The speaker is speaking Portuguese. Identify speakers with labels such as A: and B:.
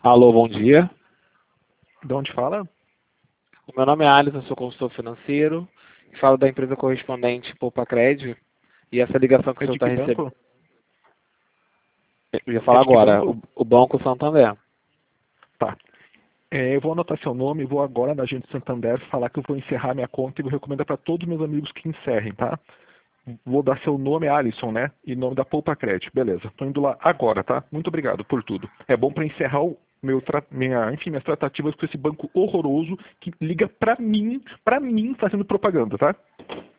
A: Alô, bom dia.
B: De onde fala?
A: O meu nome é Alisson, sou consultor financeiro. Falo da empresa correspondente Poupacred. E essa ligação que o
B: É
A: senhor
B: de
A: está
B: que
A: recebendo.
B: banco?
A: Eu ia
B: É
A: falar
B: de que
A: agora,
B: banco?
A: o Banco Santander.
B: Tá. Eu vou anotar seu nome e vou agora na Agente Santander falar que eu vou encerrar minha conta e vou recomendar para todos os meus amigos que encerrem, tá? Vou dar seu nome, Alisson, né? E nome da Poupa Credit. Beleza. Tô indo lá agora, tá? Muito obrigado por tudo. É bom para encerrar minhas tratativas com esse banco horroroso que liga pra mim fazendo propaganda, tá?